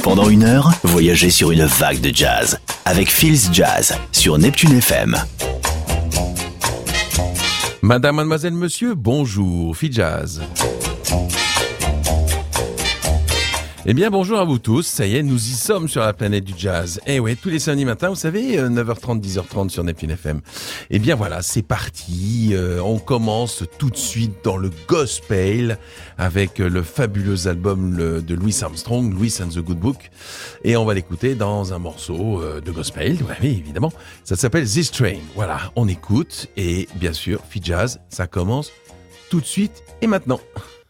Pendant 1 heure, voyagez sur une vague de jazz avec Feels Jazz sur Neptune FM. Madame, mademoiselle, monsieur, bonjour, Feels Jazz. Eh bien, bonjour à vous tous. Ça y est, nous y sommes sur la planète du jazz. Eh ouais, tous les samedis matins, vous savez, 9h30, 10h30 sur Neptune FM. Eh bien voilà, c'est parti. On commence tout de suite dans le gospel avec le fabuleux album de Louis Armstrong, Louis and the Good Book. Et on va l'écouter dans un morceau de gospel, oui, évidemment. Ça s'appelle This Train. Voilà, on écoute. Et bien sûr, Feels Jazz, ça commence tout de suite et maintenant.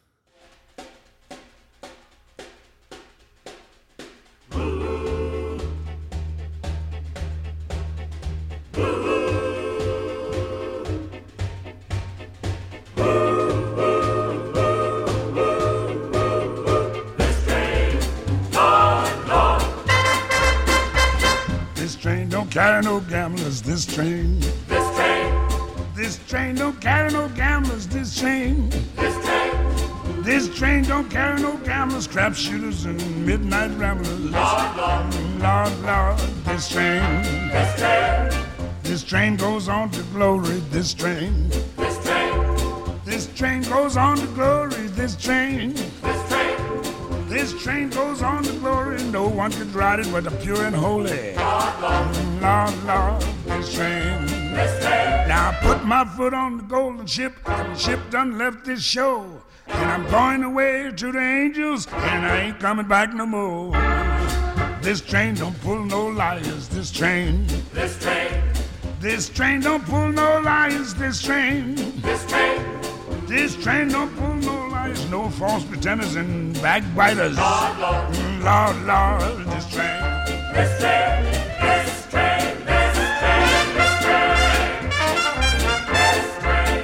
Carry no gamblers, this train. This train. This train don't carry no gamblers, this train. This train. This train don't carry no gamblers, crap shooters, and midnight ramblers. Lord, Lord. Lord, Lord, this train. This train. This train goes on to glory, this train. This train. This train goes on to glory, this train. This train. This train goes on to glory, no one could ride it but the pure and holy. Lord, Lord. Lord, Lord, this train. This train. Now I put my foot on the golden ship, and the ship done left this show. And I'm going away to the angels, and I ain't coming back no more. This train don't pull no liars, this train. This train. This train don't pull no liars, this train. This train. This train don't pull no liars, no false pretenders and backbiters. Lord, Lord. Lord, Lord, this train. This train. This train. This train. This train. This train.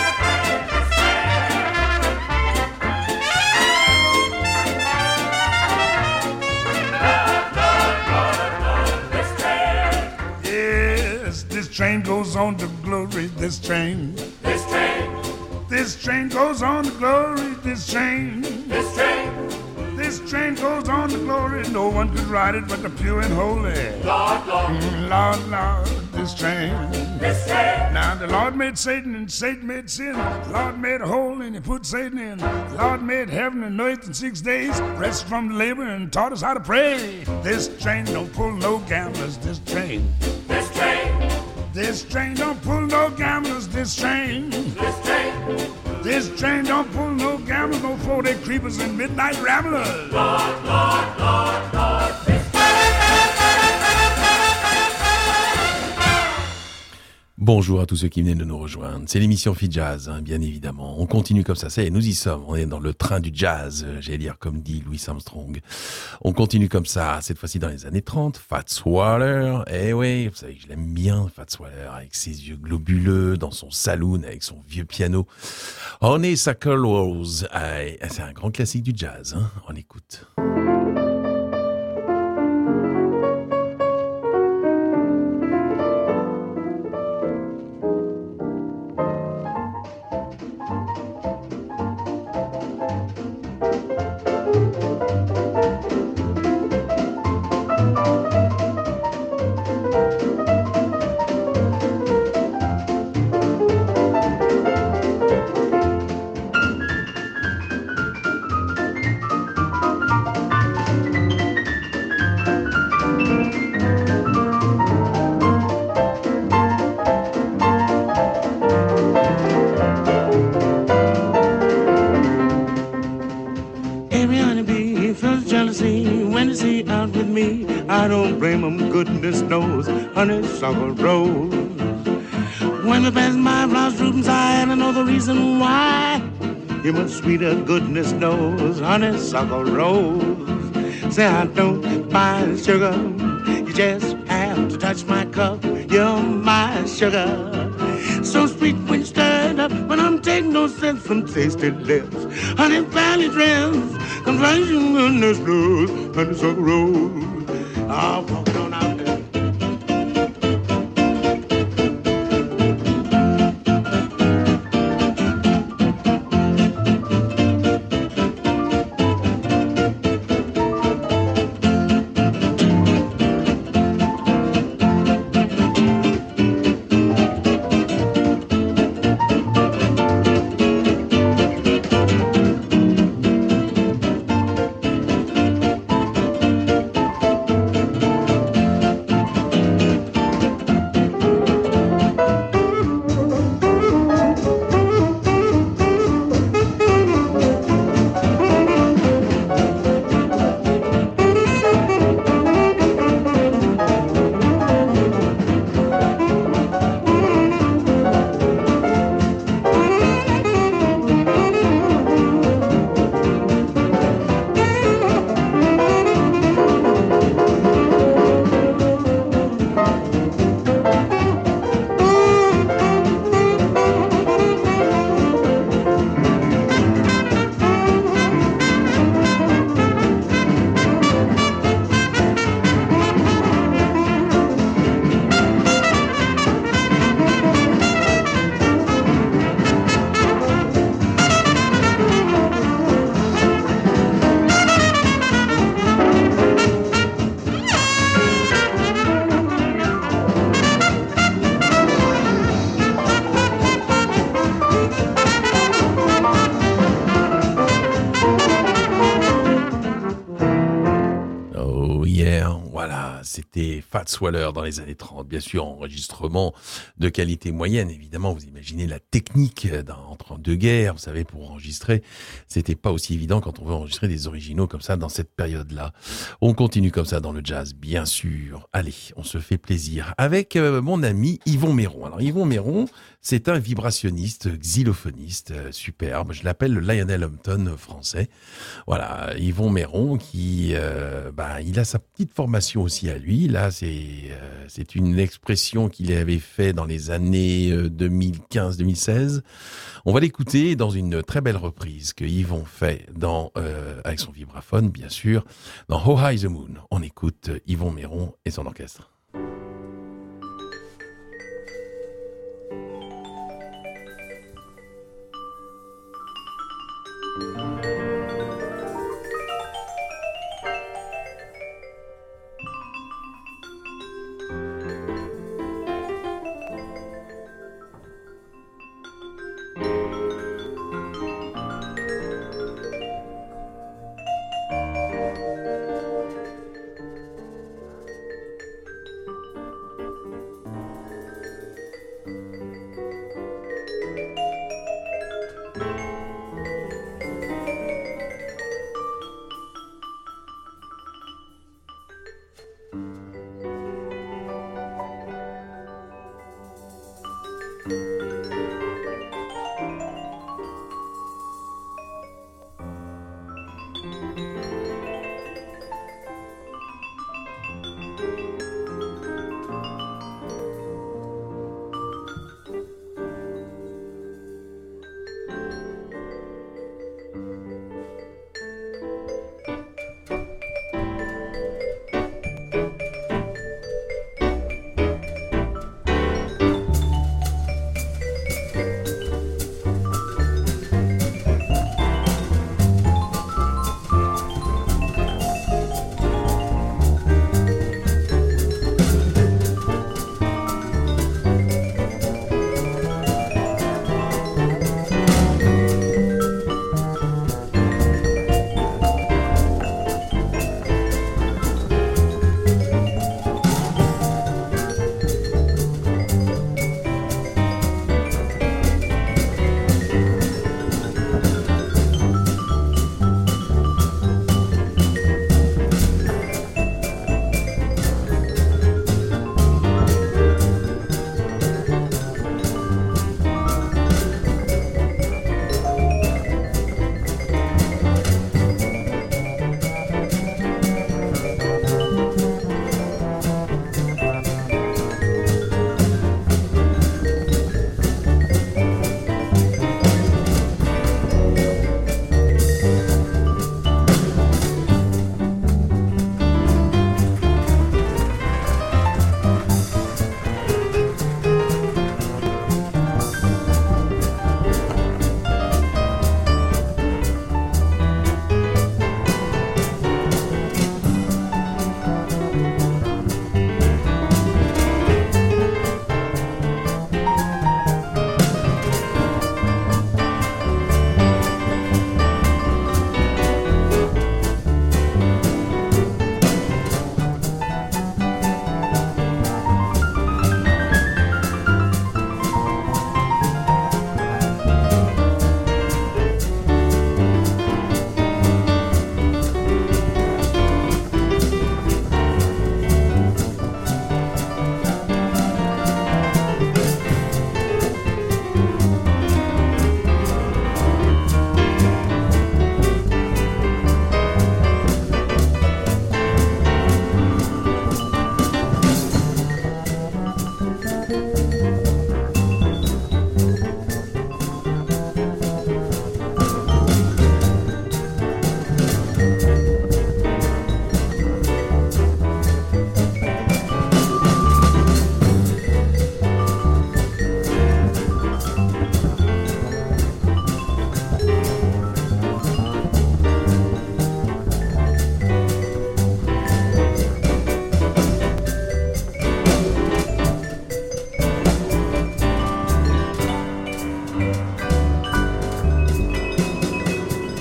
Lord, this train. Yes, this train goes on to glory, this train. This train. This train goes on to glory, this train. This train. This train goes on to glory, no one could ride it but the pure and holy. Lord, Lord. Lord, Lord, this train. This train. Now the Lord made Satan and Satan made sin. The Lord made a hole and he put Satan in. The Lord made heaven and earth in 6 days, rested from the labor and taught us how to pray. This train don't pull no gamblers, this train. This train. This train don't pull no gamblers, this train. This train. This train don't pull no gamblers, no 4-day creepers and midnight ramblers. Lord, Lord, Lord, Lord. Bonjour à tous ceux qui venaient de nous rejoindre. C'est l'émission Feels Jazz, bien évidemment. On continue comme ça, nous y sommes. On est dans le train du jazz, j'allais dire comme dit Louis Armstrong. On continue comme ça, cette fois-ci dans les années 30. Fats Waller, oui, vous savez que je l'aime bien, Fats Waller, avec ses yeux globuleux, dans son saloon, avec son vieux piano. Honeysuckle Rose, c'est un grand classique du jazz, on écoute. Goodness knows, honeysuckle rose. When I pass my flowers drooping sigh, and I know the reason why. You much sweeter, goodness knows, honeysuckle rose. Say I don't buy sugar, you just have to touch my cup. You're my sugar, so sweet when stirred up, but I'm taking no sense from tasted lips. Honey Valley dreams, conflation, goodness knows, honeysuckle rose. I'll walk on out there. c'était Fats Waller dans les années 30. Bien sûr, enregistrement de qualité moyenne. Évidemment, vous imaginez la technique entre deux guerres. Vous savez, pour enregistrer, c'était pas aussi évident quand on veut enregistrer des originaux comme ça dans cette période-là. On continue comme ça dans le jazz, bien sûr. Allez, on se fait plaisir avec mon ami Yvon Méron. Alors, Yvon Méron, c'est un vibrationniste, xylophoniste, superbe. Je l'appelle le Lionel Hampton français. Voilà, Yvon Méron qui, il a sa petite formation aussi à lui. Là, c'est une expression qu'il avait fait dans les années 2015-2016. On va l'écouter dans une très belle reprise que Yvon fait avec son vibraphone, bien sûr, dans How High the Moon. On écoute Yvon Méron et son orchestre.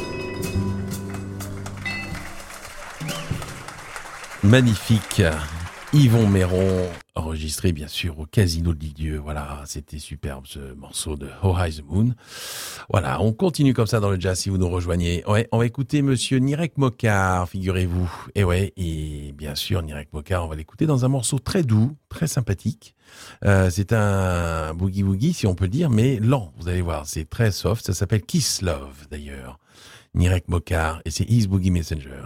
Magnifique. Yvon Méron, enregistré bien sûr au Casino de Lisieux. Voilà, c'était superbe ce morceau de How High the Moon. Voilà, on continue comme ça dans le jazz si vous nous rejoignez. Ouais, on va écouter monsieur Nirek Mokar, figurez-vous. Et bien sûr, Nirek Mokar, on va l'écouter dans un morceau très doux, très sympathique. C'est un boogie-woogie, si on peut le dire, mais lent, vous allez voir, c'est très soft. Ça s'appelle Kiss Love, d'ailleurs. Nirek Mokar, et c'est East Boogie Messenger.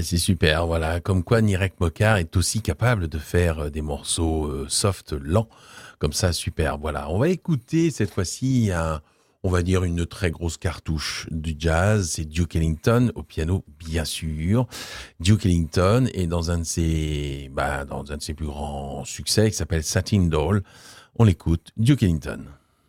c'est super, voilà. Comme quoi Nirek Mokar est aussi capable de faire des morceaux soft, lents, comme ça, super. Voilà, on va écouter cette fois-ci on va dire une très grosse cartouche du jazz. C'est Duke Ellington au piano, bien sûr. Duke Ellington est dans un de ses plus grands succès qui s'appelle Satin Doll. On l'écoute, Duke Ellington.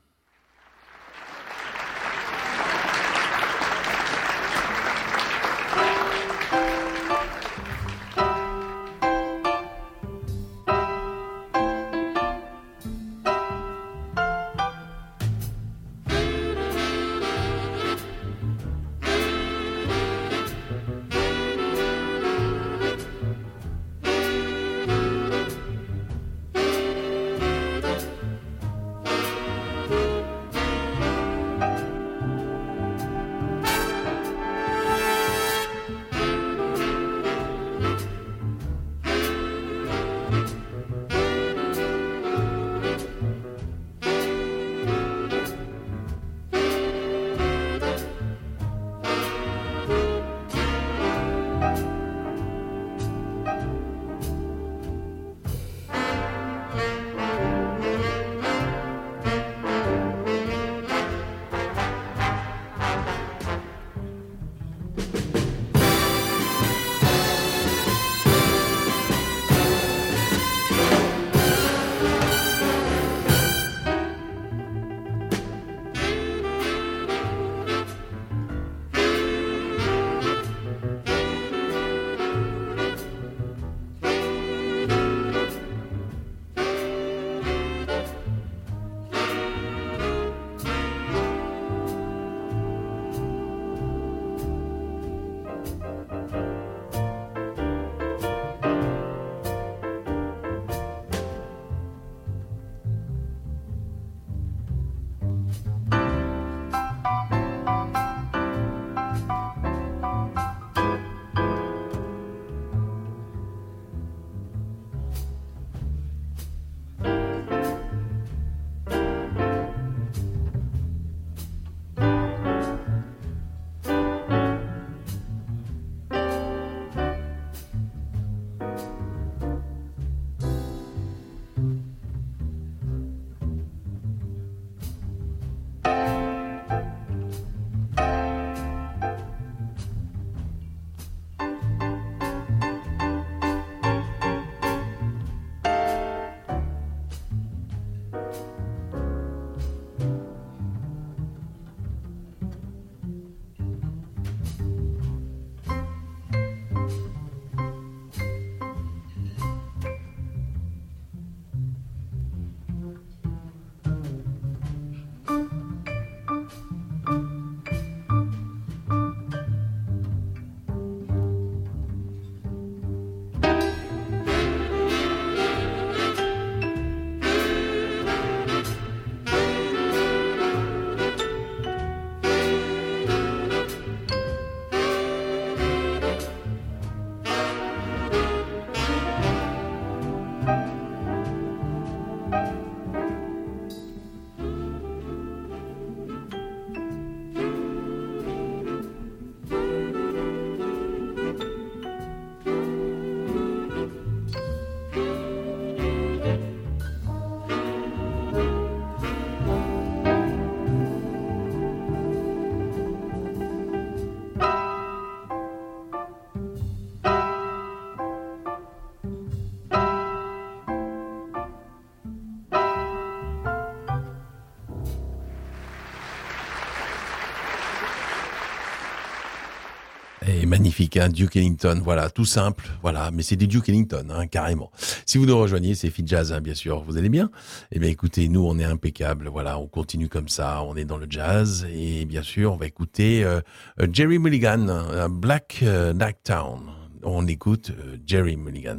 Et magnifique, hein, Duke Ellington, voilà, tout simple, voilà, mais c'est du Duke Ellington, hein, carrément. Si vous nous rejoignez, c'est Fit Jazz, hein, bien sûr, vous allez bien? Eh bien, écoutez, nous, on est impeccable, voilà, on continue comme ça, on est dans le jazz, et bien sûr, on va écouter Jerry Mulligan, Black Knight Town. On écoute Jerry Mulligan.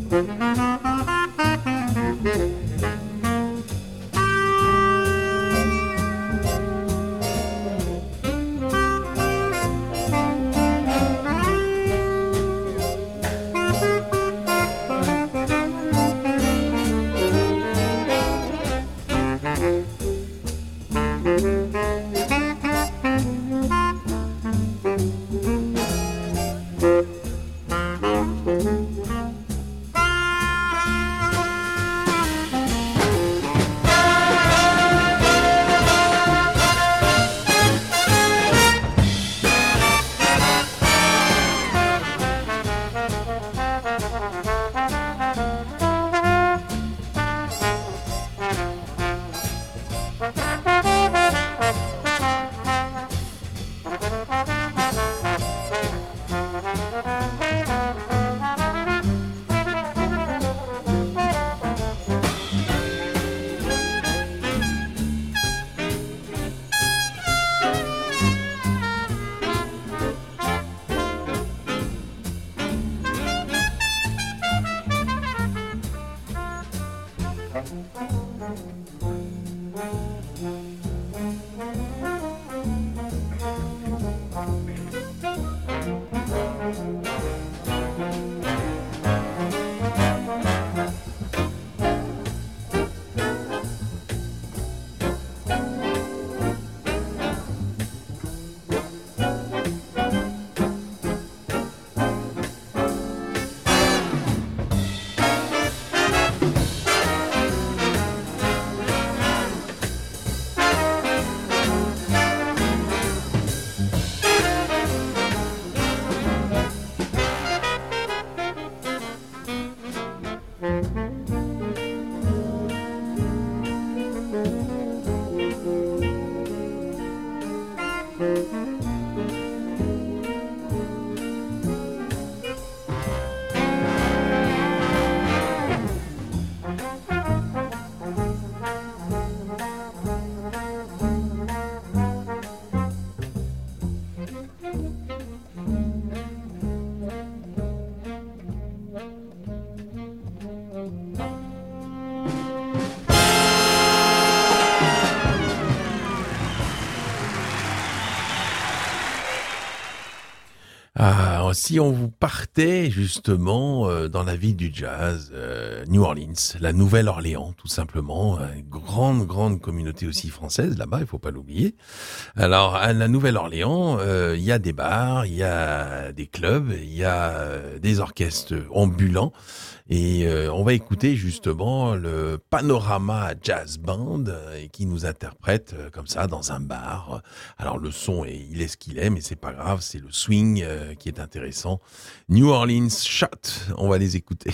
Ah, si on vous partait justement dans la ville du jazz, New Orleans, la Nouvelle-Orléans, tout simplement, une grande communauté aussi française là-bas, il faut pas l'oublier. Alors à la Nouvelle-Orléans, il y a des bars, il y a des clubs, il y a des orchestres ambulants. Et on va écouter justement le Panorama Jazz Band qui nous interprète comme ça dans un bar. Alors le son, il est ce qu'il est, mais c'est pas grave, c'est le swing qui est intéressant. New Orleans Shot, on va les écouter.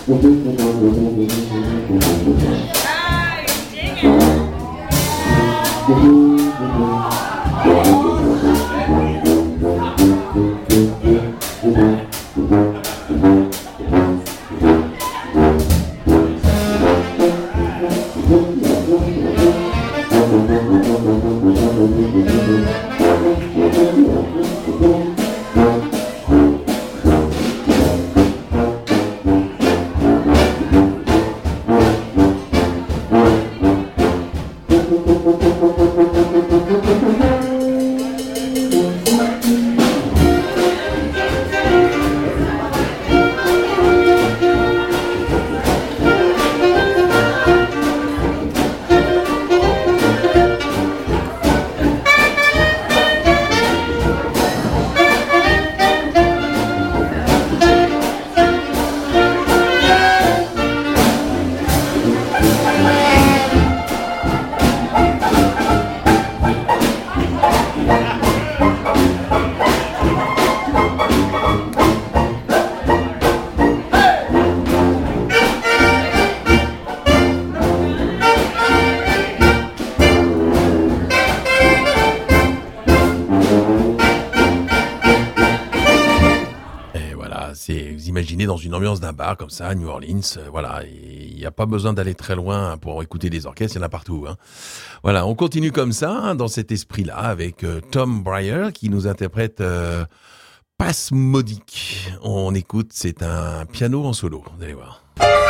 Imaginez dans une ambiance d'un bar comme ça, à New Orleans, voilà, il n'y a pas besoin d'aller très loin pour écouter des orchestres, il y en a partout. Hein. Voilà, on continue comme ça, hein, dans cet esprit-là, avec Tom Breyer qui nous interprète Spasmodique. On écoute, c'est un piano en solo, vous allez voir.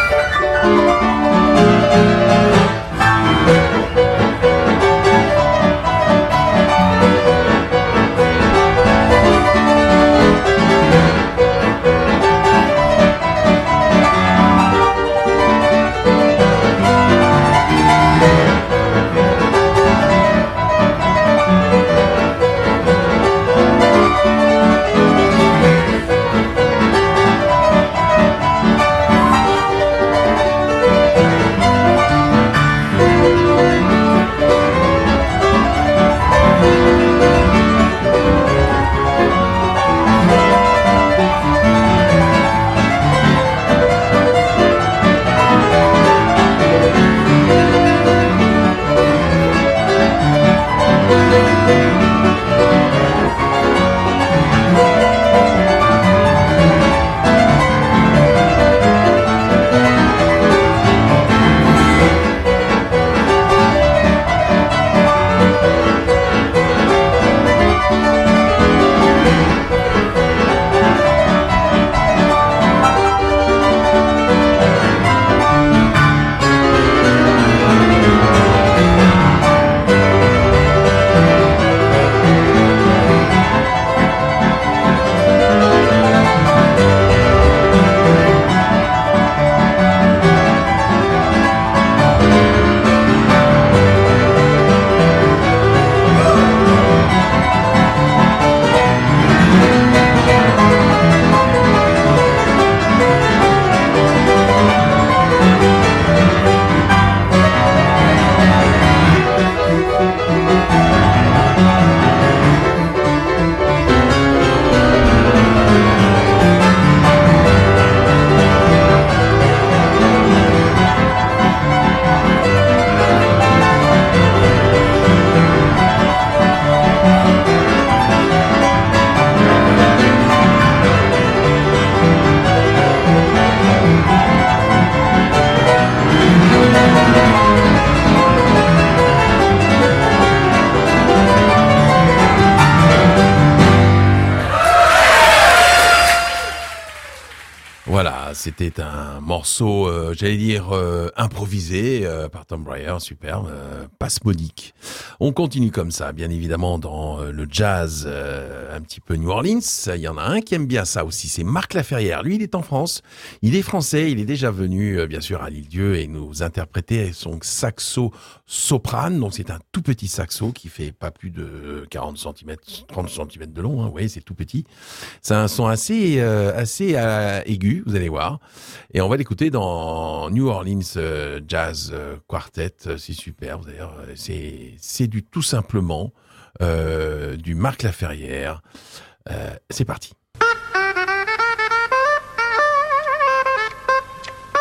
Voilà, c'était un morceau, j'allais dire, improvisé par Tom Breyer, superbe, Spasmodique. On continue comme ça, bien évidemment, dans le jazz un petit peu New Orleans. Il y en a un qui aime bien ça aussi, c'est Marc Laferrière. Lui, il est en France, il est français, il est déjà venu, bien sûr, à l'Île-Dieu et nous interpréter son saxo soprane. Donc, c'est un tout petit saxo qui fait pas plus de 40 cm, 30 cm de long. Hein, vous voyez, c'est tout petit. C'est un son assez aigu, vous allez voir. Et on va l'écouter dans New Orleans Jazz Quartet. C'est super, d'ailleurs. C'est du tout simplement du Marc Laferrière. C'est parti.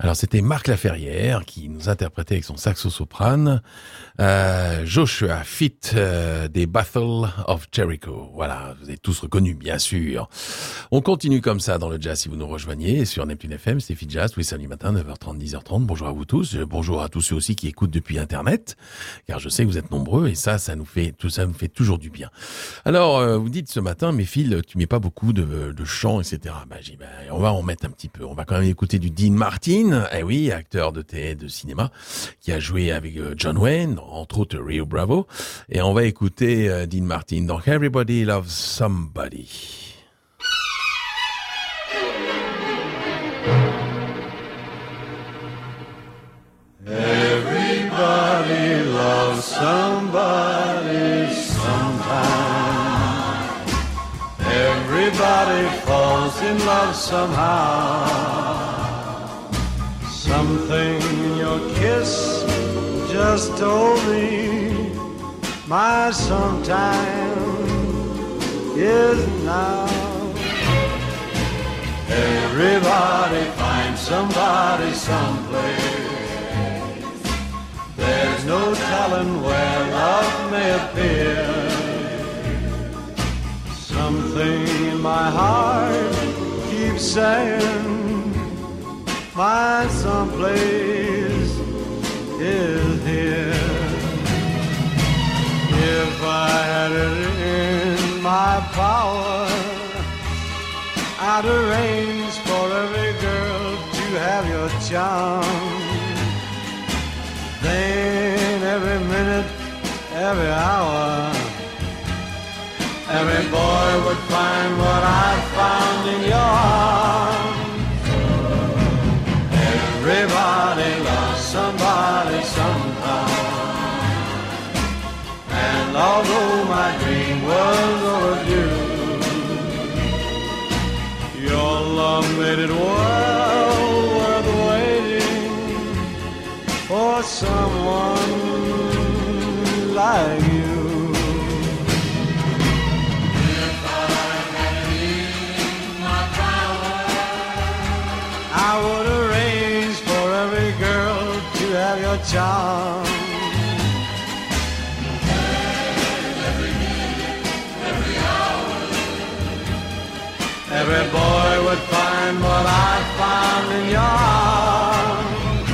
Alors c'était Marc Laferrière qui nous interprétait avec son saxo-soprane Joshua Fit des Battle of Jericho. Voilà, vous avez tous reconnu bien sûr. On continue comme ça dans le jazz si vous nous rejoignez sur Neptune FM, c'est Fit Jazz tous les samedis matins 9h30 10h30. Bonjour à vous tous, bonjour à tous ceux aussi qui écoutent depuis internet car je sais que vous êtes nombreux et ça nous fait toujours du bien. Alors vous dites ce matin mais Phil, tu mets pas beaucoup de chants etc. On va en mettre un petit peu. On va quand même écouter du Dean Martin, eh oui, acteur de cinéma, qui a joué avec John Wayne, entre autres Rio Bravo. Et on va écouter Dean Martin dans Everybody Loves Somebody. Everybody loves somebody sometime. Everybody falls in love somehow. Something in your kiss just told me my sometime is now. Everybody finds somebody someplace. There's no telling where love may appear. Something in my heart keeps saying my someplace is here. If I had it in my power, I'd arrange for every girl to have your charm. Then every minute, every hour, every boy would find what I found in your arms. Everybody loves somebody sometime. And although my dream was overdue, your love made it well worth waiting for someone like you. If I had it in my power, I would arrange for every girl to have your charm. Every minute, every hour, every boy would find what I found in your arms.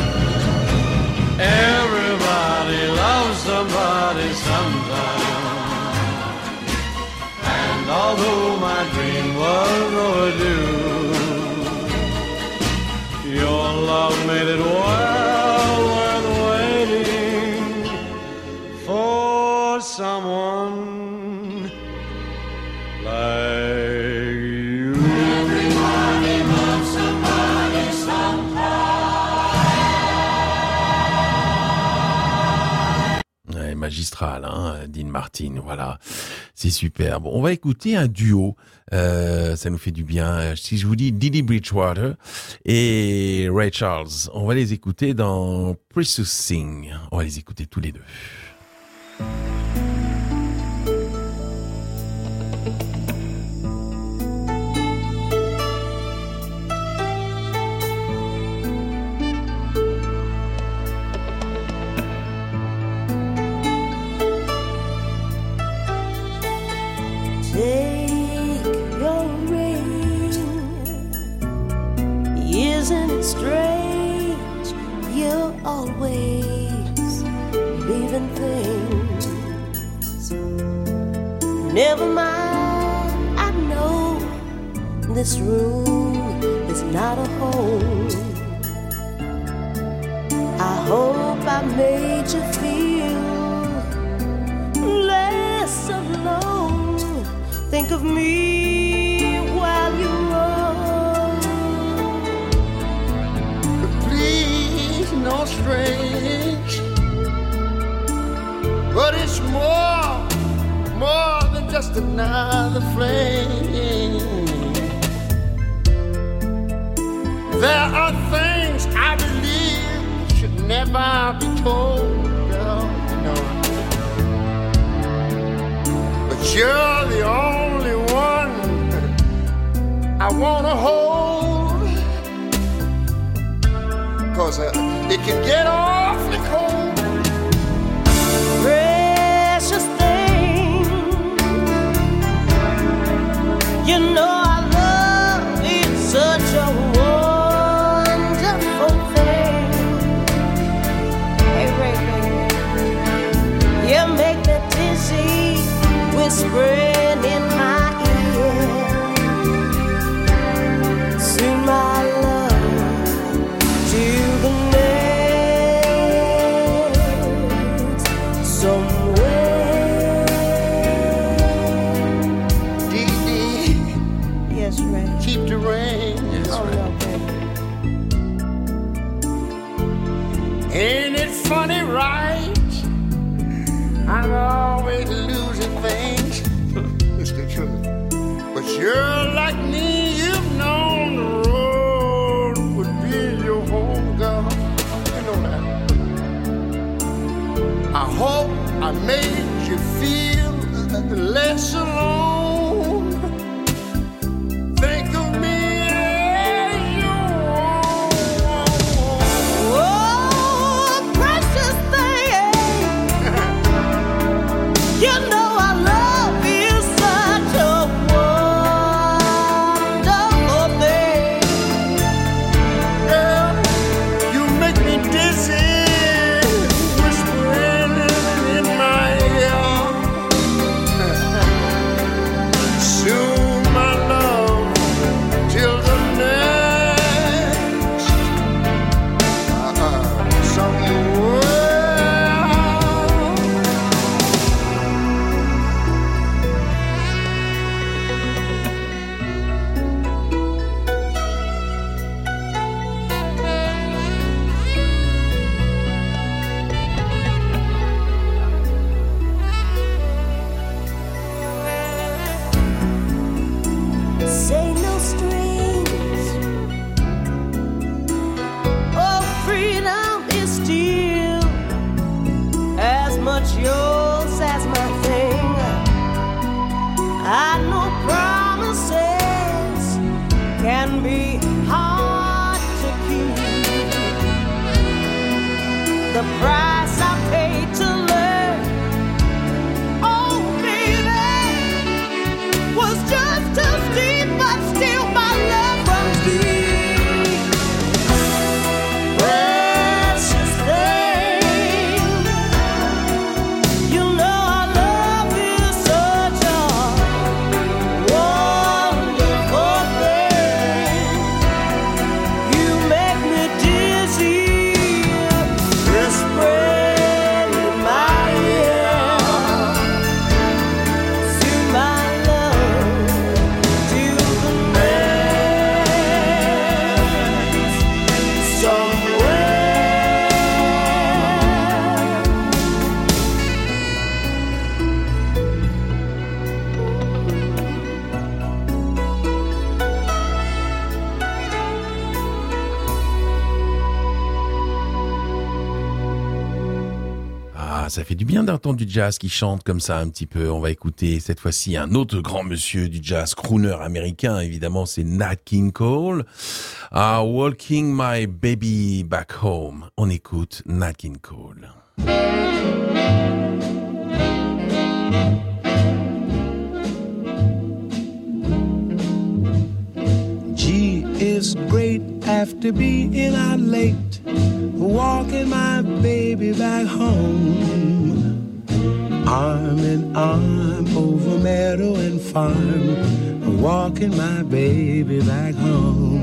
Everybody loves somebody sometime. And although my dream was overdue, your love made it well worth waiting for someone like you. Everybody loves somebody sometime. Ouais, magistral, hein, Dean Martin, voilà, c'est superbe. On va écouter un duo, ça nous fait du bien. Si je vous dis Didi Bridgewater et Ray Charles, on va les écouter dans Precious Thing. On va les écouter tous les deux. Take your ring. Isn't it strange? You're always leaving things. Never mind, I know this room is not a home. I hope I made you feel less alone. Think of me while you roll. Please, no strange, but it's more than just another flame. There are things I believe should never be told, girl, you know. But you're the only one I wanna hold. because it can get awfully cold. Precious thing, you know our love is such a wonderful thing. Hey, Ray, baby, you make me dizzy, whispering in my ear. Soon my love to the next somewhere. Dee Dee, Yes, Ray. keep the rain. Yes, Oh, right. no, baby. Ain't it funny, right? I'm always losing things. It's the truth. But you're like me, you've known the road would be your home, girl. You know that. I hope I made you feel less alone. Think of me as you Oh, precious thing, you know our love is such a wonderful thing. girl, you make me dizzy, whispering in my ear. Soon, my love, till the next somewhere. Say no strings. Oh, freedom is still as much yours as my thing. I know promises can be hard to keep. The price I paid to learn, oh baby, was just too steep, but still my love runs deep. Precious thing, you know our love is such a wonderful thing. You make me dizzy, whispering in my ear. Soon my love to the next somewhere. Ah, ça fait du bien d'entendre du jazz qui chante comme ça un petit peu. On va écouter cette fois-ci un autre grand monsieur du jazz, crooner américain, évidemment, c'est Nat King Cole. Ah, Walking My Baby Back Home. On écoute Nat King Cole. Gee, it's great after being out late, walking my baby back home. Arm in arm over meadow and farm, walking my baby back home.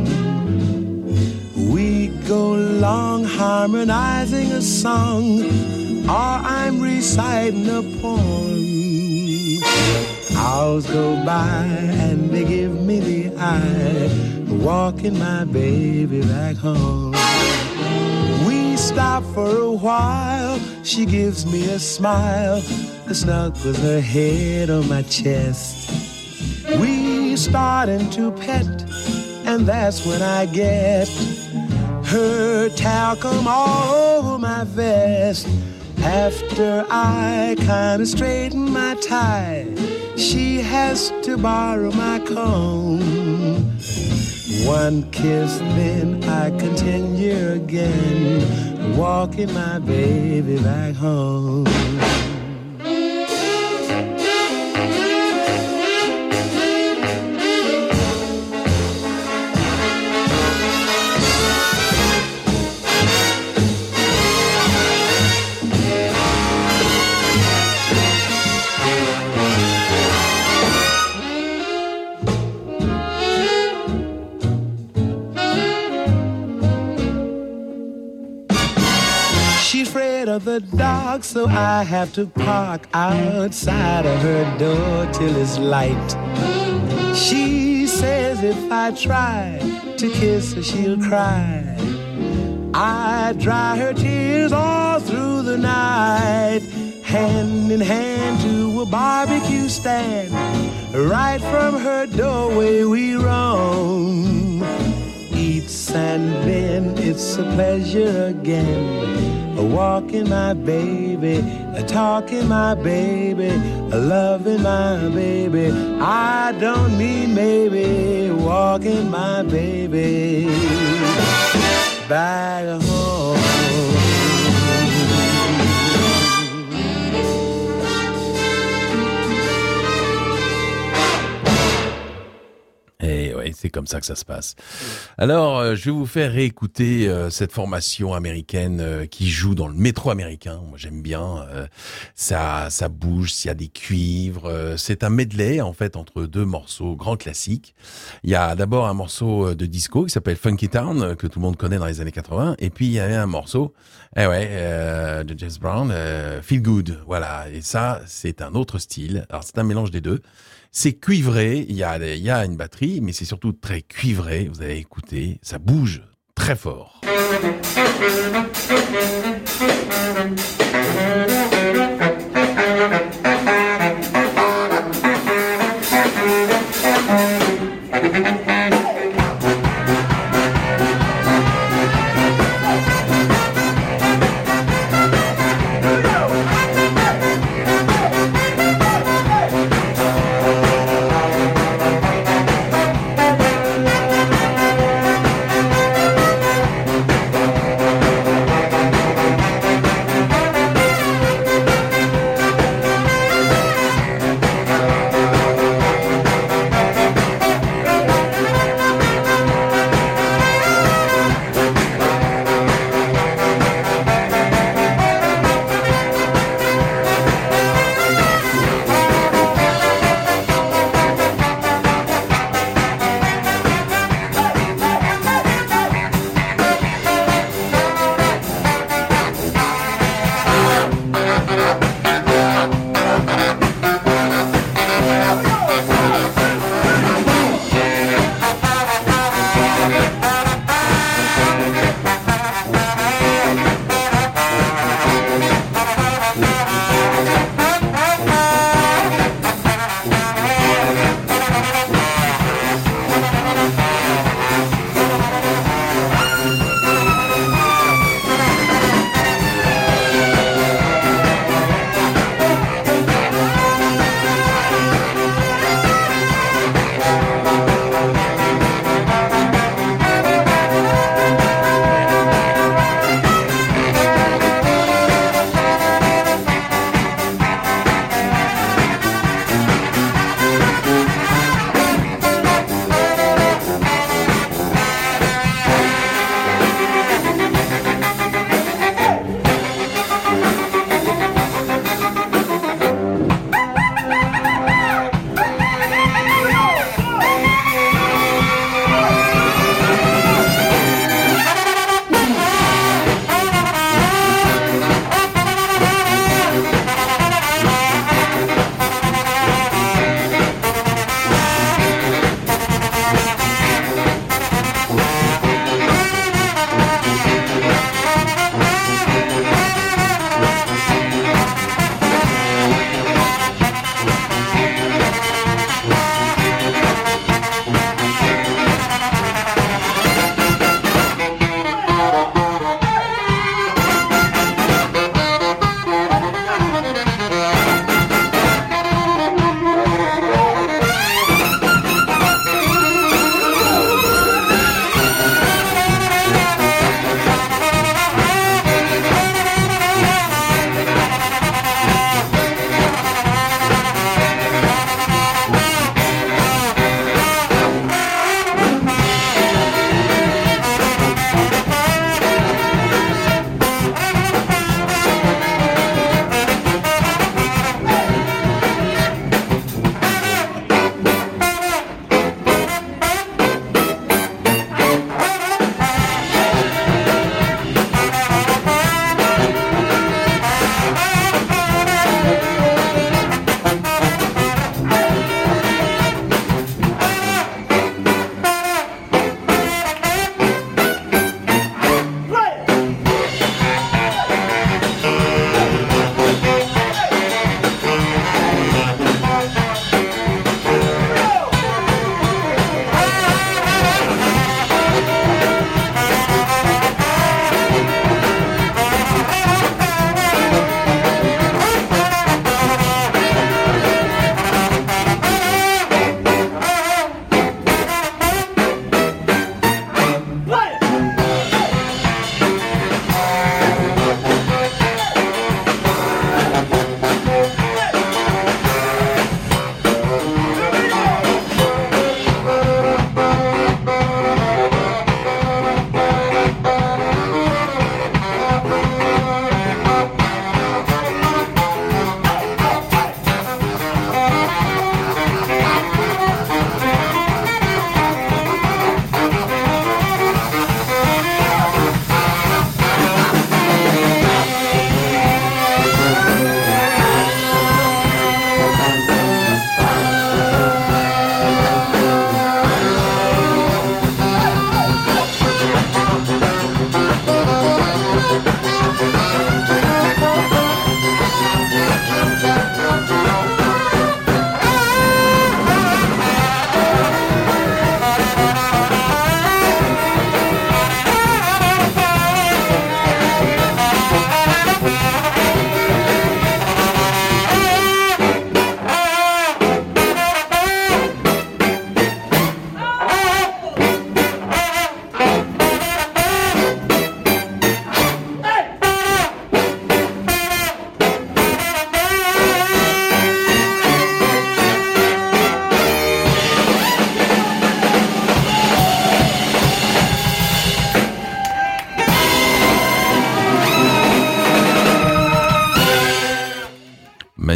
We go along harmonizing a song, or I'm reciting a poem. Hours go by and they give me the eye, walking my baby back home. We stop for a while, she gives me a smile, snuggles her head on my chest. We starting to pet, and that's when I get her talcum all over my vest. After I kinda straighten my tie, she has to borrow my comb. One kiss, then I continue again, walking my baby back home. Of the dark, so I have to park outside of her door till it's light. She says if I try to kiss her, she'll cry. I dry her tears all through the night, hand in hand to a barbecue stand. Right from her doorway we roam. Eats and then it's a pleasure again. Walking my baby, talking my baby, loving my baby. I don't mean maybe, walking my baby back home. Et ouais, c'est comme ça que ça se passe. Alors, je vais vous faire réécouter cette formation américaine qui joue dans le métro américain. Moi, j'aime bien. Ça bouge, s'il y a des cuivres. C'est un medley, en fait, entre deux morceaux grands classiques. Il y a d'abord un morceau de disco qui s'appelle Funky Town, que tout le monde connaît dans les années 80. Et puis, il y avait un morceau, de James Brown, Feel Good. Voilà. Et ça, c'est un autre style. Alors, c'est un mélange des deux. C'est cuivré, il y a une batterie, mais c'est surtout très cuivré. Vous allez écouter, ça bouge très fort.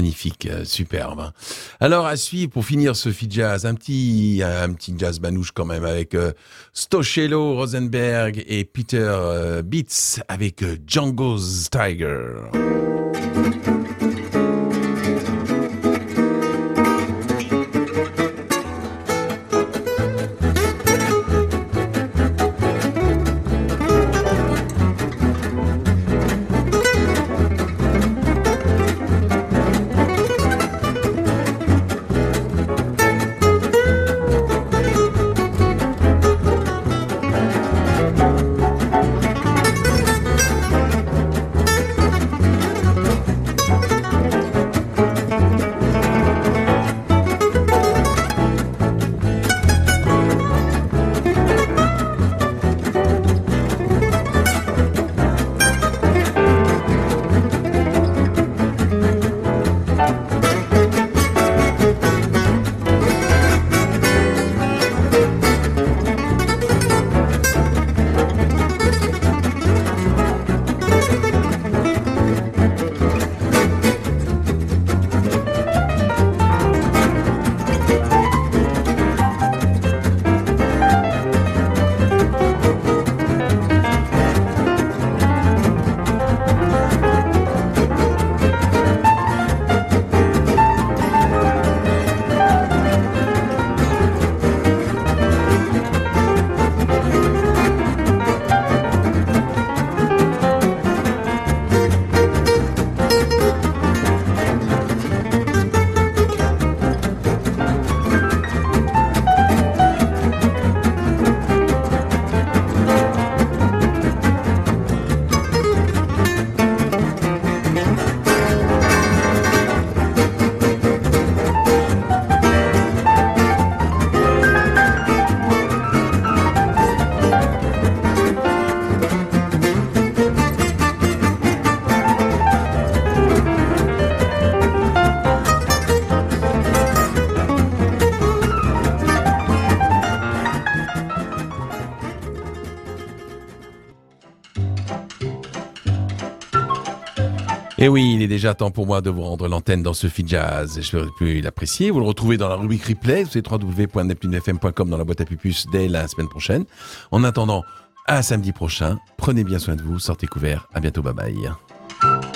Magnifique, superbe. Alors à suivre pour finir ce Fi Jazz, un petit jazz manouche quand même avec Stochelo Rosenberg et Peter Beats avec Django's Tiger. Et oui, il est déjà temps pour moi de vous rendre l'antenne dans ce Fi Jazz. J'espère que vous l'apprécier. Vous le retrouvez dans la rubrique replay, c'est www.neptunefm.com dans la boîte à pupus dès la semaine prochaine. En attendant, à samedi prochain. Prenez bien soin de vous, sortez couverts. À bientôt, bye bye.